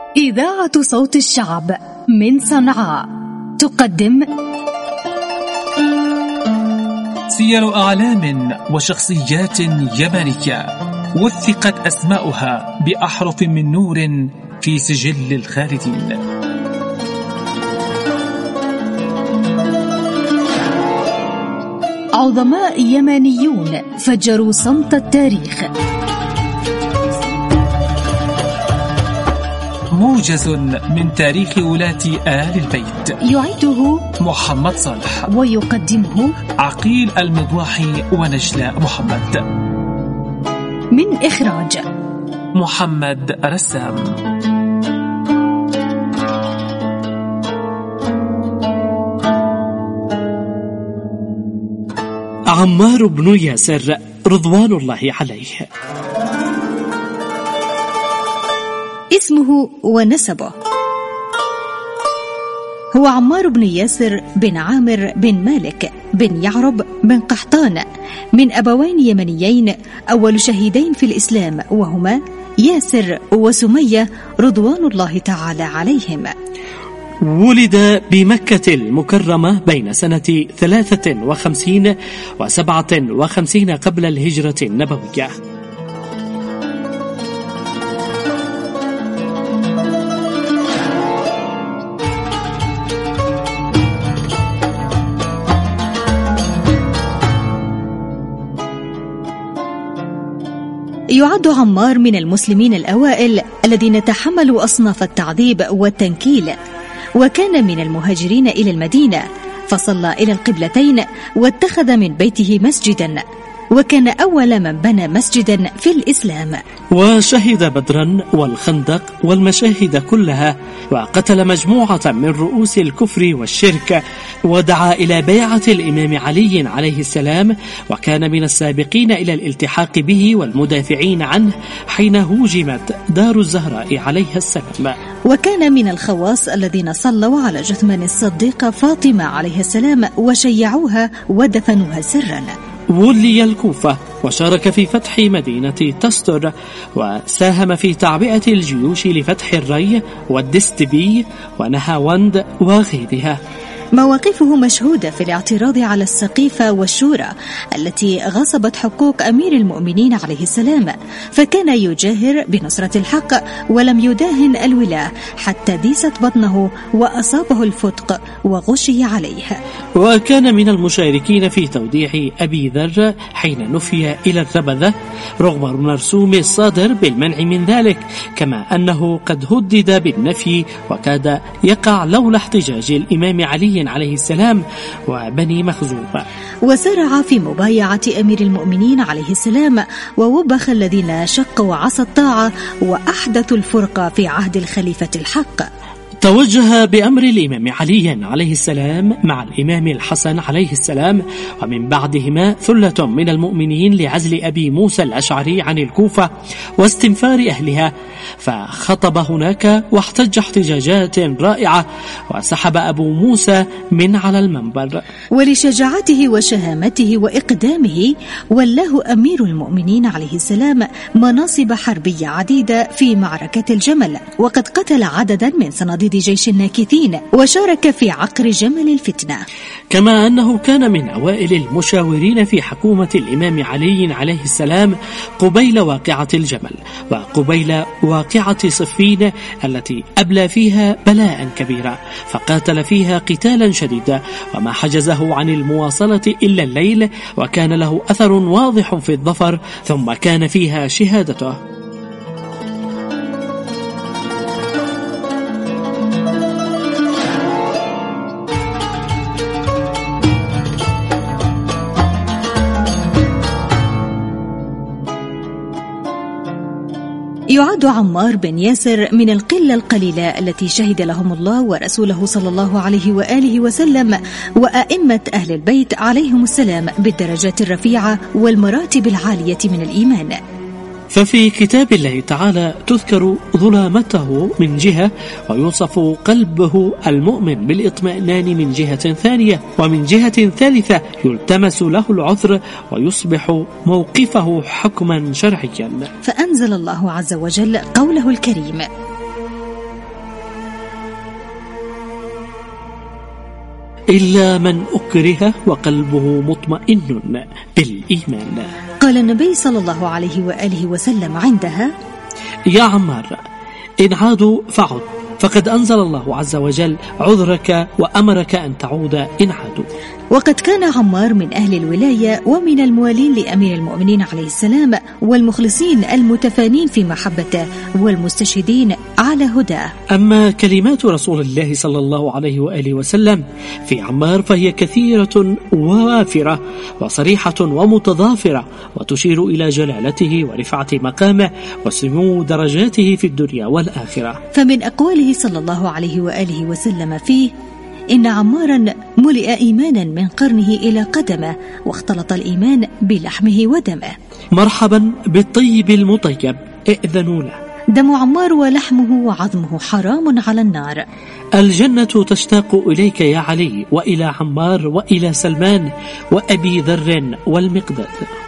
إذاعة صوت الشعب من صنعاء تقدم سير أعلام وشخصيات يمنية وثقت أسماؤها بأحرف من نور في سجل الخالدين. عظماء يمنيون فجروا صمت التاريخ. موجز من تاريخ ولاة آل البيت، يعيده محمد صالح ويقدمه عقيل المضواحي ونجلاء محمد، من إخراج محمد رسام. عمار بن ياسر رضوان الله عليه، اسمه ونسبه. هو عمار بن ياسر بن عامر بن مالك بن يعرب بن قحطان، من أبوين يمنيين أول شهيدين في الإسلام، وهما ياسر وسمية رضوان الله تعالى عليهم. ولد بمكة المكرمة بين سنة 53 و57 قبل الهجرة النبوية. يعد عمار من المسلمين الأوائل الذين تحملوا أصناف التعذيب والتنكيل، وكان من المهاجرين إلى المدينة، فصلى إلى القبلتين واتخذ من بيته مسجدا، وكان أول من بنى مسجدا في الإسلام. وشهد بدرا والخندق والمشاهد كلها، وقتل مجموعة من رؤوس الكفر والشرك، ودعا إلى بيعة الإمام علي عليه السلام، وكان من السابقين إلى الالتحاق به والمدافعين عنه حين هوجمت دار الزهراء عليها السلام. وكان من الخواص الذين صلوا على جثمان الصديقة فاطمة عليه السلام وشيعوها ودفنوها سرا. ولي الكوفة وشارك في فتح مدينة تستر، وساهم في تعبئة الجيوش لفتح الري والدستبي ونهاوند وغيرها. مواقفه مشهودة في الاعتراض على السقيفة والشورى التي غصبت حقوق أمير المؤمنين عليه السلام، فكان يجاهر بنصرة الحق ولم يداهن الولاة حتى ديست بطنه وأصابه الفتق وغشي عليه. وكان من المشاركين في توديع أبي ذر حين نفي إلى الربذة رغم المرسوم الصادر بالمنع من ذلك، كما أنه قد هدد بالنفي وكاد يقع لولا احتجاج الإمام علي عليه السلام وبني مخزوم. وسارع في مبايعة أمير المؤمنين عليه السلام، ووبخ الذين شقوا عصا الطاعة وأحدثوا الفرقة في عهد الخليفة الحق. توجه بأمر الإمام علي عليه السلام مع الإمام الحسن عليه السلام ومن بعدهما ثلة من المؤمنين لعزل أبي موسى الأشعري عن الكوفة واستنفار أهلها، فخطب هناك واحتج احتجاجات رائعة، وسحب أبو موسى من على المنبر. ولشجاعته وشهامته وإقدامه ولاه أمير المؤمنين عليه السلام مناصب حربية عديدة في معركة الجمل، وقد قتل عددا من صناديد جيش الناكثين وشارك في عقر جمل الفتنة. كما أنه كان من أوائل المشاورين في حكومة الإمام علي عليه السلام قبيل واقعة الجمل وقبيل واقعة صفين التي أبلى فيها بلاء كبيرا، فقاتل فيها قتالا شديدا وما حجزه عن المواصلة إلا الليل، وكان له أثر واضح في الظفر، ثم كان فيها شهادته. يعد عمار بن ياسر من القلة القليلة التي شهد لهم الله ورسوله صلى الله عليه وآله وسلم وأئمة أهل البيت عليهم السلام بالدرجات الرفيعة والمراتب العالية من الإيمان. ففي كتاب الله تعالى تذكر ظلامته من جهة، ويوصف قلبه المؤمن بالاطمئنان من جهة ثانية، ومن جهة ثالثة يلتمس له العذر ويصبح موقفه حكما شرعيا. فأنزل الله عز وجل قوله الكريم: إلا من أكره وقلبه مطمئن بالإيمان. قال النبي صلى الله عليه وآله وسلم عندها: يا عمار، إن عادوا فعد، فقد أنزل الله عز وجل عذرك وأمرك أن تعود إن عادوا. وقد كان عمار من أهل الولاية ومن الموالين لأمير المؤمنين عليه السلام، والمخلصين المتفانين في محبته والمستشهدين على هداه. أما كلمات رسول الله صلى الله عليه وآله وسلم في عمار فهي كثيرة ووافرة وصريحة ومتضافرة، وتشير إلى جلالته ورفعة مقامه وسمو درجاته في الدنيا والآخرة. فمن أقواله صلى الله عليه وآله وسلم فيه: إن عمارا ملئ إيمانا من قرنه إلى قدمه، واختلط الإيمان بلحمه ودمه. مرحبا بالطيب المطيب، ائذنوا له. دم عمار ولحمه وعظمه حرام على النار. الجنة تشتاق إليك يا علي، وإلى عمار، وإلى سلمان، وأبي ذر والمقداد.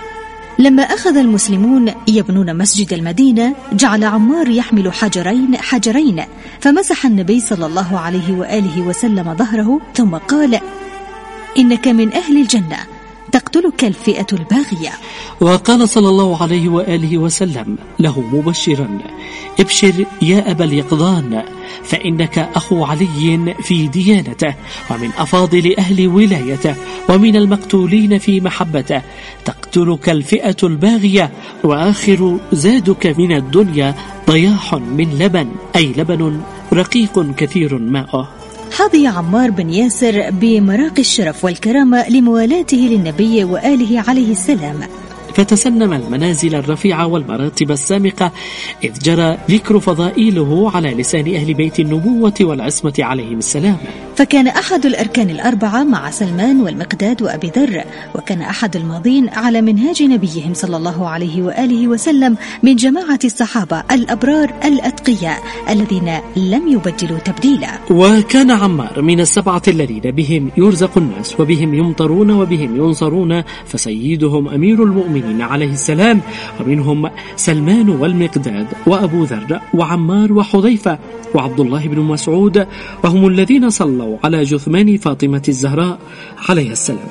لما أخذ المسلمون يبنون مسجد المدينة، جعل عمار يحمل حجرين، فمسح النبي صلى الله عليه وآله وسلم ظهره، ثم قال: إنك من أهل الجنة، تقتلك الفئة الباغية. وقال صلى الله عليه وآله وسلم له مبشرا: ابشر يا أبا اليقظان، فإنك أخو علي في ديانته، ومن أفاضل أهل ولايته، ومن المقتولين في محبته. تقتلك الفئة الباغية، وآخر زادك من الدنيا ضياح من لبن، أي لبن رقيق كثير ماءه. حظي عمار بن ياسر بمراقي الشرف والكرامة لموالاته للنبي وآله عليه السلام، فتسنم المنازل الرفيعة والمراتب السامقة، إذ جرى ذكر فضائله على لسان أهل بيت النبوة والعصمة عليهم السلام. فكان أحد الأركان الأربعة مع سلمان والمقداد وأبي ذر، وكان أحد الماضين على منهاج نبيهم صلى الله عليه وآله وسلم من جماعة الصحابة الأبرار الأتقياء الذين لم يبدلوا تبديلا. وكان عمار من السبعة الذين بهم يرزق الناس، وبهم يمطرون، وبهم ينصرون، فسيدهم أمير المؤمنين عليه السلام، ومنهم سلمان والمقداد وأبو ذر وعمار وحذيفة وعبد الله بن مسعود، وهم الذين صلوا على جثمان فاطمة الزهراء عليه السلام.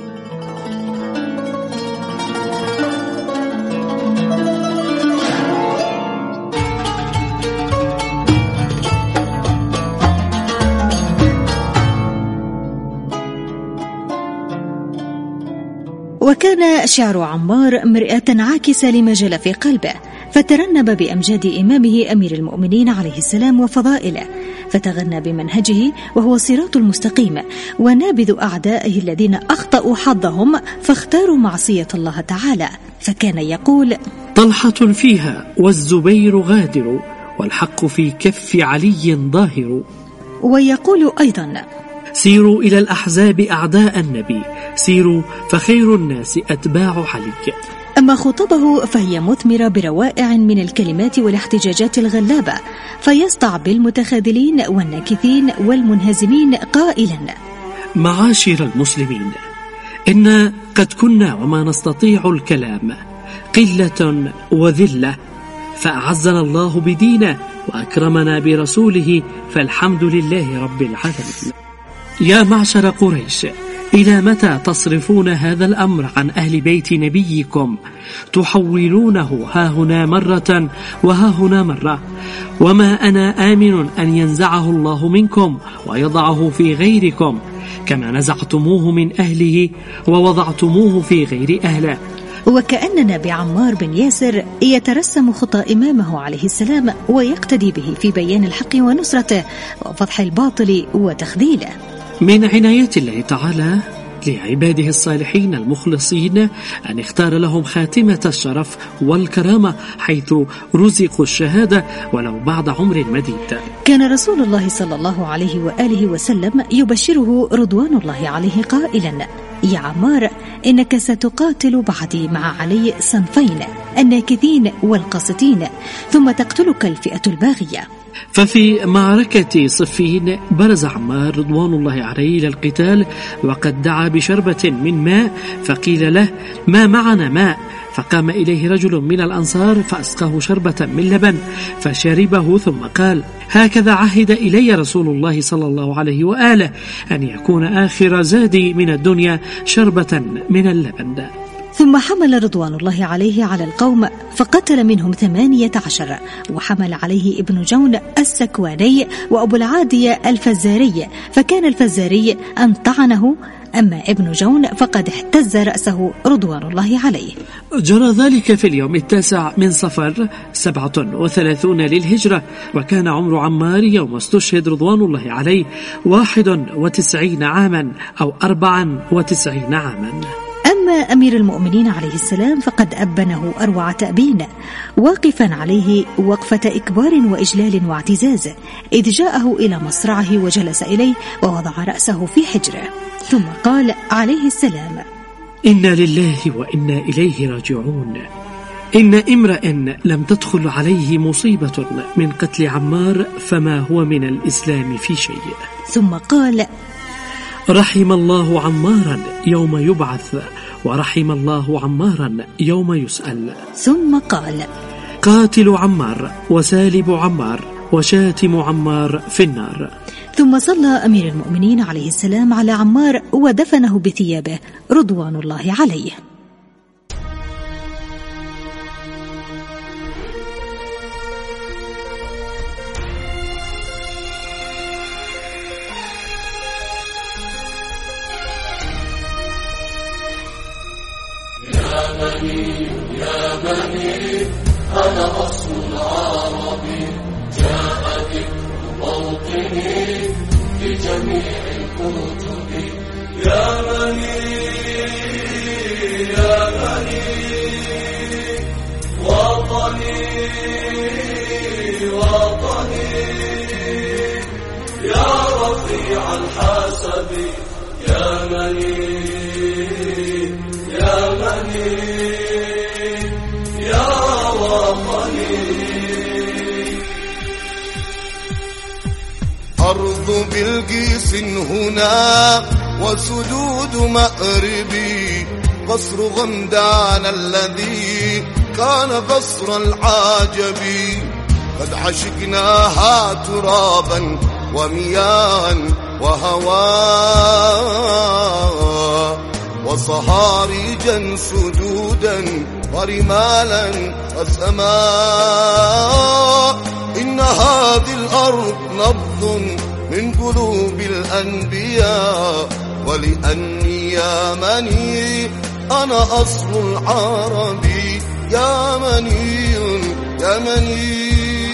وكان شعر عمار مرآة عاكسة لما جل في قلبه، فترنب بأمجاد إمامه أمير المؤمنين عليه السلام وفضائله، فتغنى بمنهجه وهو الصراط المستقيم، ونابذ أعدائه الذين أخطأوا حظهم فاختاروا معصية الله تعالى، فكان يقول: طلحة فيها والزبير غادر، والحق في كف علي ظاهر. ويقول أيضا: سيروا إلى الأحزاب أعداء النبي، سيروا فخير الناس أتباع علي. أما خطبه فهي مثمرة بروائع من الكلمات والاحتجاجات الغلابة، فيسطع بالمتخاذلين والناكثين والمنهزمين قائلا: معاشر المسلمين، إن قد كنا وما نستطيع الكلام قلة وذلة، فأعزنا الله بدينه وأكرمنا برسوله، فالحمد لله رب العالمين. يا معشر قريش، إلى متى تصرفون هذا الأمر عن أهل بيت نبيكم؟ تحولونه هاهنا مرة وهاهنا مرة، وما أنا آمن أن ينزعه الله منكم ويضعه في غيركم، كما نزعتموه من أهله ووضعتموه في غير أهله. وكأننا بعمار بن ياسر يترسم خطى إمامه عليه السلام ويقتدي به في بيان الحق ونصرته وفضح الباطل وتخذيله. من عناية الله تعالى لعباده الصالحين المخلصين أن اختار لهم خاتمة الشرف والكرامة، حيث رزقوا الشهادة ولو بعد عمر مديد. كان رسول الله صلى الله عليه وآله وسلم يبشره رضوان الله عليه قائلا: يا عمار، إنك ستقاتل بعدي مع علي صنفين، الناكثين والقاسطين، ثم تقتلك الفئة الباغية. ففي معركة صفين برز عمار رضوان الله عليه للقتال، وقد دعا بشربة من ماء، فقيل له: ما معنا ماء؟ فقام إليه رجل من الأنصار فأسقاه شربة من لبن فشربه ثم قال: هكذا عهد إلي رسول الله صلى الله عليه وآله أن يكون آخر زادي من الدنيا شربة من اللبن. ثم حمل رضوان الله عليه على القوم فقتل منهم 18، وحمل عليه ابن جون السكواني وأبو العادية الفزاري، فكان الفزاري أن طعنه، أما ابن جون فقد احتز رأسه رضوان الله عليه. جرى ذلك في اليوم 9 من صفر 37 للهجرة، وكان عمر عمار يوم استشهد رضوان الله عليه 91 عاما أو 94 عاما. أما أمير المؤمنين عليه السلام فقد أبنه أروع تأبين، واقفا عليه وقفة إكبار وإجلال واعتزاز، إذ جاءه إلى مصرعه وجلس إليه ووضع رأسه في حجره، ثم قال عليه السلام: إنا لله وإنا إليه راجعون. إن امرئ لم تدخل عليه مصيبة من قتل عمار فما هو من الإسلام في شيء. ثم قال: رحم الله عمارا يوم يبعث، ورحم الله عمارا يوم يسأل. ثم قال: قاتل عمار وسالب عمار وشاتم عمار في النار. ثم صلى أمير المؤمنين عليه السلام على عمار ودفنه بثيابه رضوان الله عليه. يا بني أنا أصل العرب، جاء ذكر موطني في جميع الكتب. يا بني وطني يا رفيع الحسب. يا بني يا وطني. أرض بلقيس هنا وسدود مأربي، قصر غمدان الذي كان قصر العجب، قد عشقناها ترابا ومياه وهواء وصهاريجا سدودا ورمالا وسماء. إن هذه الأرض نبض من قلوب الأنبياء، ولأني يا مني أنا أصل العرب. يا مني يا مني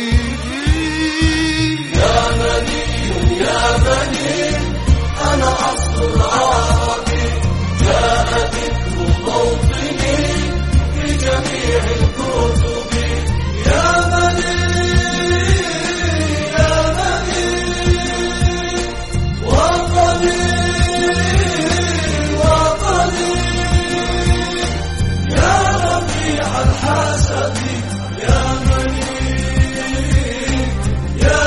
يا مني يا مني أنا أصل العرب، جاء ذكر موطني في جميع الكتب. يا بني وطني يا رفيع الحسب. يا بني يا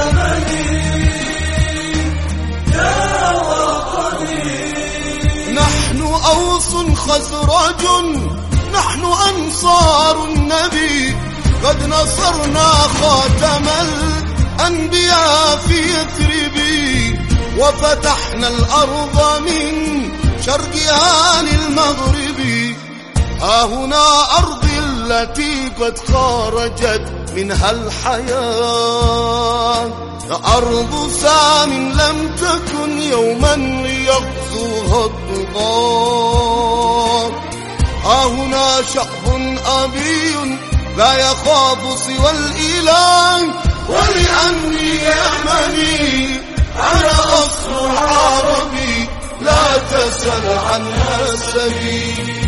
وطني. نحن أوس خزرج، نحن أنصار النبي، قد نصرنا خاتم الأنبياء في يثرب، وفتحنا الأرض من شرقها للمغرب. ها هنا أرضي التي قد خرجت منها الحياة، أرض سام لم تكن يوما ليغزوها الطغاة. ها هنا شعب أبي لا يخاف سوى الإله، ولأني يمني أنا أصل العرب، لا تسأل عن نسبي.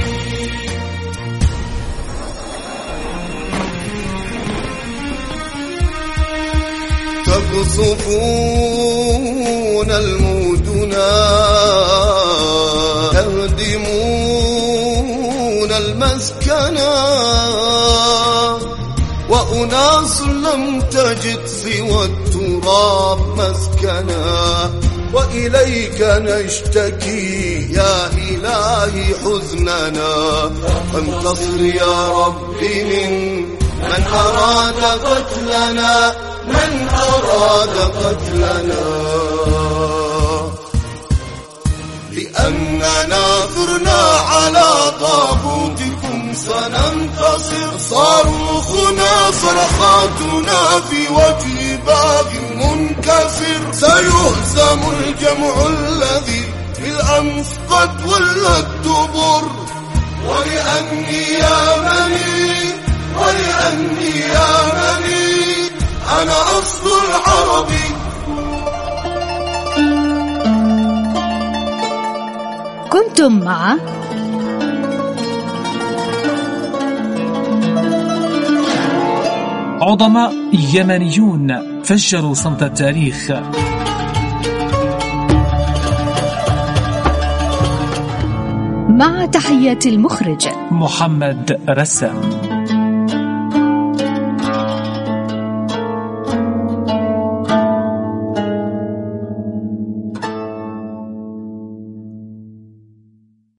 تقصفون المدنا، تهدمون المسكنا، وأناس لم تجد والتراب مسكنا، وإليك نشتكي يا إلهي حزننا، فانتصر يا ربي من أراد قتلنا، من أراد قتلنا، لأننا ثرنا على طاغوتكم سننتصر. صاروخنا صرخاتنا في وجه باغ منكسر، سيهزم الجمع الذي بالأمس قد ولى الدبر. ولأني يا مني، ولأني يا مني أنا أصل العرب. كنتم مع عظماء يمنيون فجروا صمت التاريخ. مع تحيات المخرج محمد رسام.